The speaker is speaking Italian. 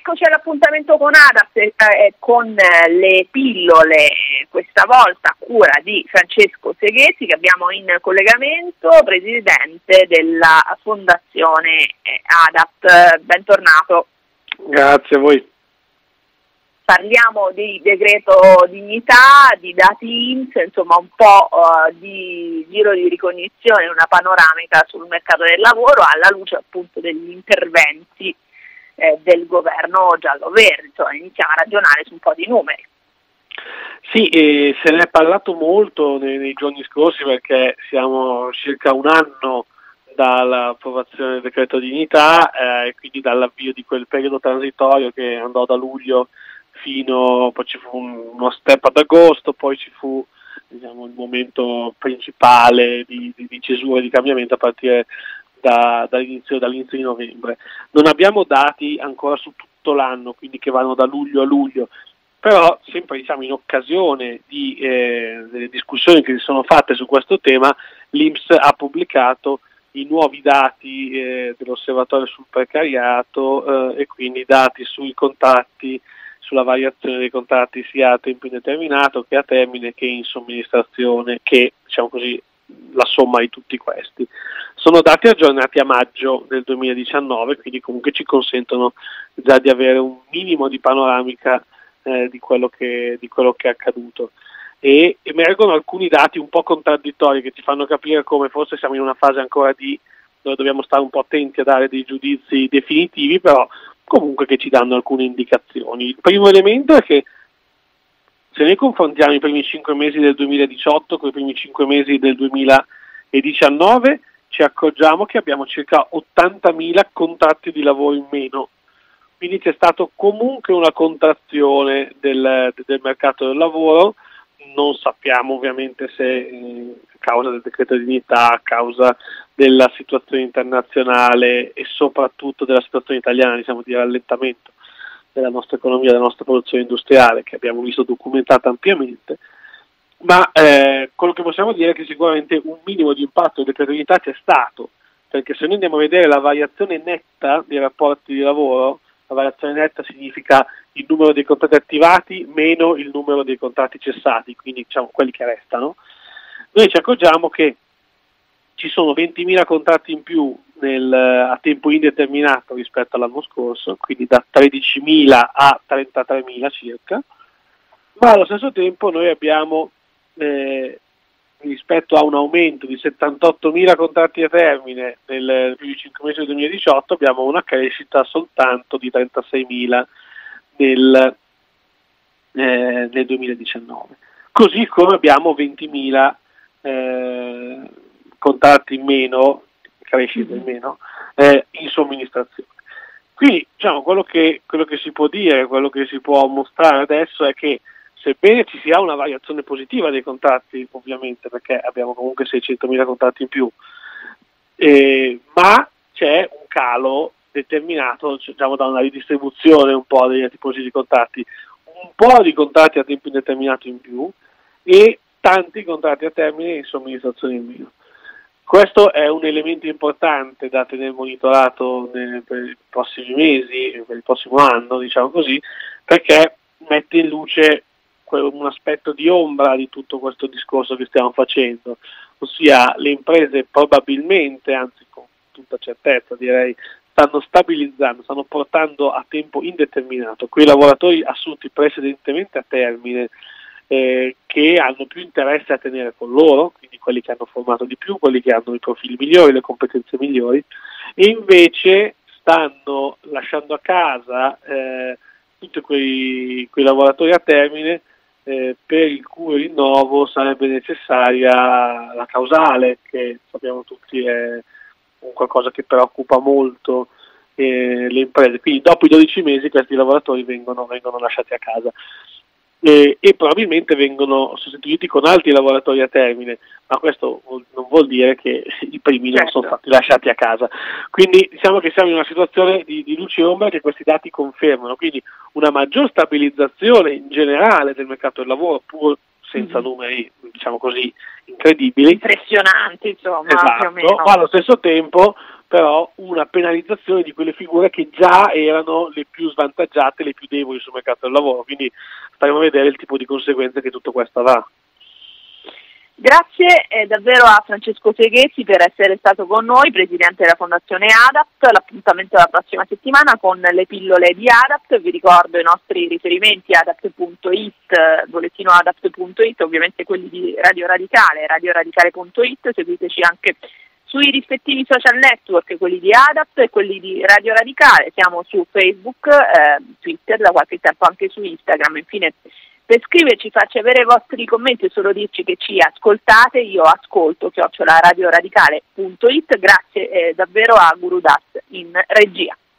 Eccoci all'appuntamento con ADAPT, con le pillole, questa volta a cura di Francesco Seghetti, che abbiamo in collegamento, presidente della Fondazione ADAPT. Bentornato. Grazie a voi. Parliamo di decreto dignità, di dati INPS, insomma un po' di giro di ricognizione, una panoramica sul mercato del lavoro alla luce appunto degli interventi del governo giallo-verde. Insomma, iniziamo a ragionare su un po' di numeri. Sì, se ne è parlato molto nei giorni scorsi, perché siamo circa un anno dall'approvazione del decreto dignità e quindi dall'avvio di quel periodo transitorio che andò da luglio poi ci fu uno step ad agosto, poi ci fu il momento principale di cesura e di cambiamento a partire dall'inizio di novembre. Non abbiamo dati ancora su tutto l'anno, quindi che vanno da luglio a luglio, però sempre in occasione delle discussioni che si sono fatte su questo tema, l'INPS ha pubblicato i nuovi dati dell'osservatorio sul precariato e quindi dati sui contratti, sulla variazione dei contratti sia a tempo indeterminato che a termine che in somministrazione, che la somma di tutti questi. Sono dati aggiornati a maggio del 2019, quindi comunque ci consentono già di avere un minimo di panoramica di quello che è accaduto. E emergono alcuni dati un po' contraddittori che ci fanno capire come forse siamo in una fase ancora dove dobbiamo stare un po' attenti a dare dei giudizi definitivi, però comunque che ci danno alcune indicazioni. Il primo elemento è che se noi confrontiamo i primi 5 mesi del 2018 con i primi 5 mesi del 2019, ci accorgiamo che abbiamo circa 80.000 contratti di lavoro in meno. Quindi c'è stato comunque una contrazione del mercato del lavoro. Non sappiamo ovviamente se a causa del decreto di dignità, a causa della situazione internazionale e soprattutto della situazione italiana, di rallentamento della nostra economia, della nostra produzione industriale, che abbiamo visto documentata ampiamente, ma quello che possiamo dire è che sicuramente un minimo di impatto del decreto di dignità c'è stato, perché se noi andiamo a vedere la variazione netta dei rapporti di lavoro, la variazione netta significa il numero dei contratti attivati meno il numero dei contratti cessati, quindi quelli che restano, noi ci accorgiamo che ci sono 20.000 contratti in più a tempo indeterminato rispetto all'anno scorso, quindi da 13.000 a 33.000 circa, ma allo stesso tempo noi abbiamo rispetto a un aumento di 78.000 contratti a termine nel primi 5 mesi del 2018 abbiamo una crescita soltanto di 36.000 nel 2019. Così come abbiamo 20.000 contratti in meno, crescita in meno, in somministrazione. Quindi quello che si può dire, quello che si può mostrare adesso è che sebbene ci sia una variazione positiva dei contratti, ovviamente, perché abbiamo comunque 600.000 contratti in più, ma c'è un calo determinato da una ridistribuzione un po' delle tipologie di contratti, un po' di contratti a tempo indeterminato in più e tanti contratti a termine in somministrazione in meno. Questo è un elemento importante da tenere monitorato per i prossimi mesi, per il prossimo anno, perché mette in luce un aspetto di ombra di tutto questo discorso che stiamo facendo, ossia le imprese probabilmente, anzi con tutta certezza direi, stanno stabilizzando, stanno portando a tempo indeterminato quei lavoratori assunti precedentemente a termine che hanno più interesse a tenere con loro, quindi quelli che hanno formato di più, quelli che hanno i profili migliori, le competenze migliori, e invece stanno lasciando a casa tutti quei lavoratori a termine per il cui rinnovo sarebbe necessaria la causale, che sappiamo tutti è qualcosa che preoccupa molto le imprese. Quindi dopo i 12 mesi questi lavoratori vengono lasciati a casa e probabilmente vengono sostituiti con altri lavoratori a termine, ma questo non vuol dire che i primi non sono stati lasciati a casa. Quindi diciamo che siamo in una situazione di luce e ombra che questi dati confermano, quindi una maggior stabilizzazione in generale del mercato del lavoro, pur senza numeri incredibili, impressionanti, insomma, esatto, più o meno. ma allo stesso tempo però una penalizzazione di quelle figure che già erano le più svantaggiate, le più deboli sul mercato del lavoro, quindi staremo a vedere il tipo di conseguenze che tutto questo avrà. Grazie davvero a Francesco Seghezzi per essere stato con noi, presidente della Fondazione ADAPT. L'appuntamento è la prossima settimana con le pillole di ADAPT. Vi ricordo i nostri riferimenti: adapt.it, bollettino adapt.it, ovviamente quelli di Radio Radicale, radioradicale.it. Seguiteci anche sui rispettivi social network, quelli di ADAPT e quelli di Radio Radicale. Siamo su Facebook, Twitter, da qualche tempo anche su Instagram. Infine, per scriverci, farci avere i vostri commenti e solo dirci che ci ascoltate. Io ascolto @radioradicale.it. Grazie davvero a Guru Das in regia.